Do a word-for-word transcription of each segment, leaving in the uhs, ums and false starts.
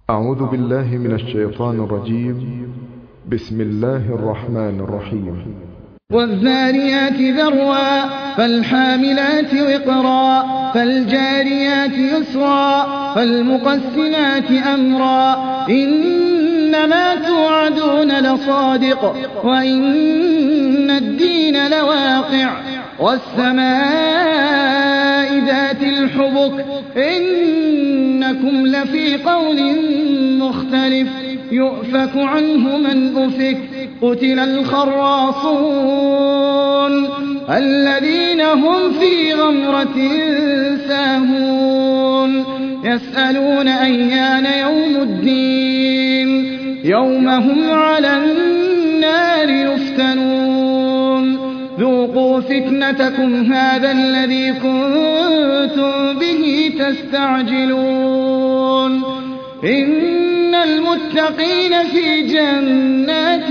أعوذ بالله من الشيطان الرجيم. بسم الله الرحمن الرحيم. والذاريات ذروا فالحاملات وقرا فالجاريات يسرا فالمقسمات أمرا إنما توعدون لصادق وإن الدين لواقع والسماء ذات الحبك إنكم لفي قول مختلف يؤفك عنه من أفك قتل الخراصون الذين هم في غمرة ساهون يسألون أيان يوم الدين يوم هم على النار يفتنون ذوقوا فتنتكم هذا الذي كنتم به تستعجلون إن المتقين في جنات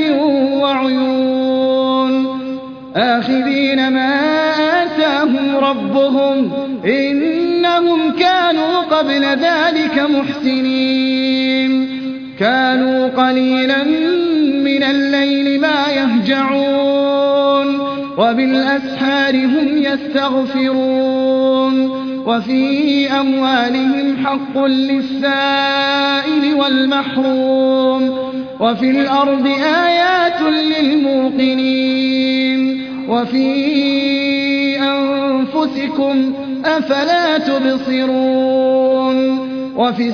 وعيون آخذين ما آتاهم ربهم إنهم كانوا قبل ذلك محسنين كانوا قليلا من الليل ما يهجعون وبالأسحار هم يستغفرون وفي أموالهم حق للسائل والمحروم وفي الأرض آيات للموقنين وفي أنفسكم أفلا تبصرون وفي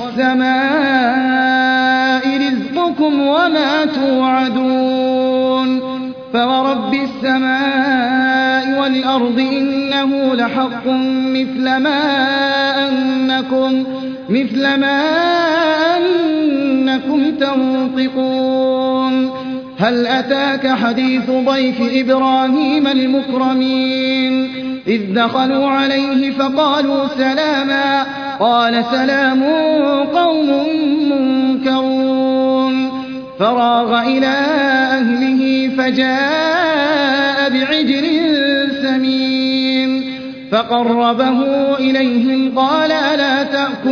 السماء رزقكم وما توعدون فورب السماء والأرض إنه لحق مثل ما أنكم مثل ما أنكم تنطقون هل أتاك حديث ضيف إبراهيم المكرمين إذ دخلوا عليه فقالوا سلاما قال سلام قوم منكرون فراغ إلى أهله فجاء بعجل سمين فقربه إليهم قال ألا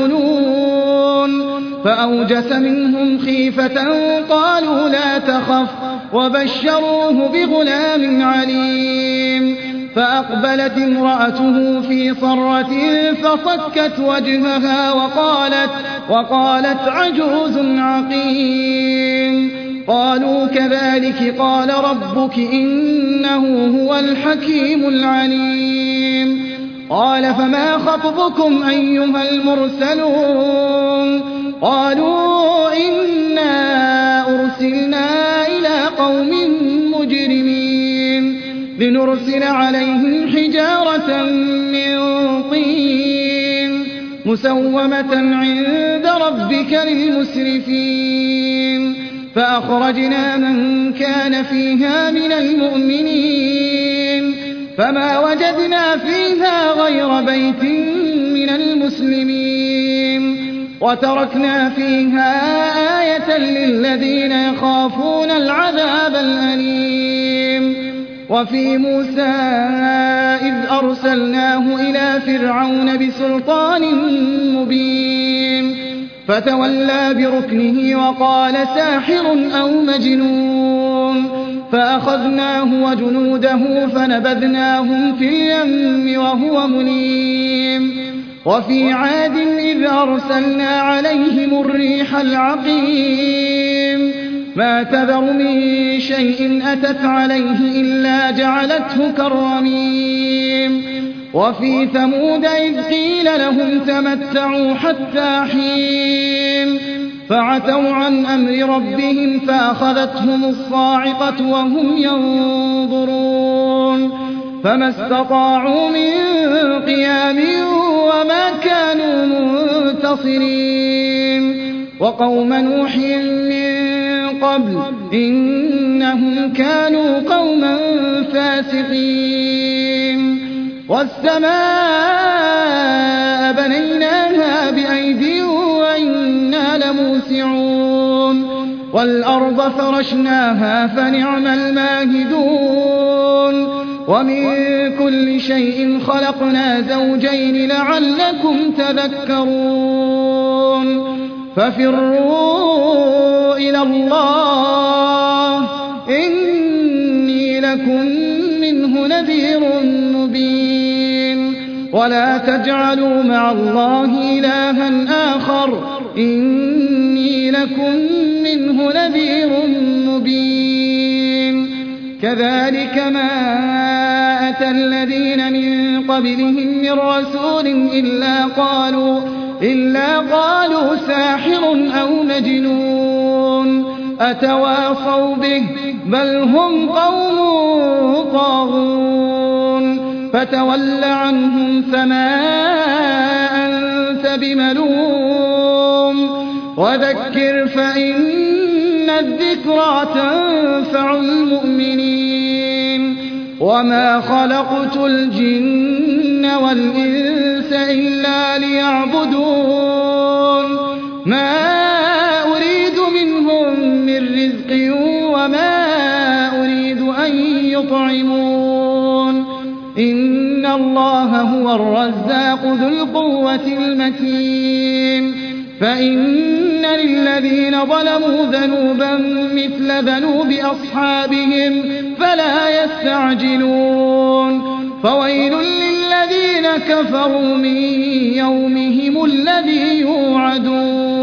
تأكلون فأوجس منهم خيفة قالوا لا تخف وبشروه بغلام عليم فأقبلت امرأته في صرة فصكت وجهها وقالت, وقالت عجوز عقيم قالوا كذلك قال ربك إنه هو الحكيم العليم قال فما خطبكم أيها المرسلون قالوا إنا أرسلنا إلى قوم مجرمين لنرسل عليهم حجارة من طين مسومة عند ربك للمسرفين فأخرجنا من كان فيها من المؤمنين فما وجدنا فيها غير بيت من المسلمين وتركنا فيها آية للذين يخافون العذاب الأليم وفي موسى إذ أرسلناه إلى فرعون بسلطان مبين فتولى بركنه وقال ساحر أو مجنون فأخذناه وجنوده فنبذناهم في اليم وهو مليم وفي عاد إذ أرسلنا عليهم الريح العقيم ما تذر من شيء أتت عليه إلا جعلته كالرميم وفي ثمود إذ قيل لهم تمتعوا حتى حين فعتوا عن أمر ربهم فأخذتهم الصاعقة وهم ينظرون فما استطاعوا من قيام وما كانوا منتصرين وقوم نوح من قبل إنهم كانوا قوما فاسقين والسماء بنيناها بأيدي وإنا لموسعون والأرض فرشناها فنعم الماهدون ومن كل شيء خلقنا زوجين لعلكم تذكرون ففروا إلى الله إني لكم منه نذير مبين ولا تجعلوا مع الله إلها آخر إني لكم منه نذير مبين كذلك ما أتى الذين من قبلهم من رسول إلا قالوا إلا قالوا ساحر أو مجنون أتواصوا به بل هم قوم طاغون فتول عنهم فما أنت بملوم وذكر فإن الذكرى تنفع المؤمنين وما خلقت الجن والإنس إلا ليعبدون ما أريد منهم من رزق وما أريد أن يطعمون إن الله هو الرزاق ذو القوة المتين فإن للذين ظلموا ذنوبا مثل ذنوب أصحابهم فلا يستعجلون فويل للذين كفروا من يومهم الذي يوعدون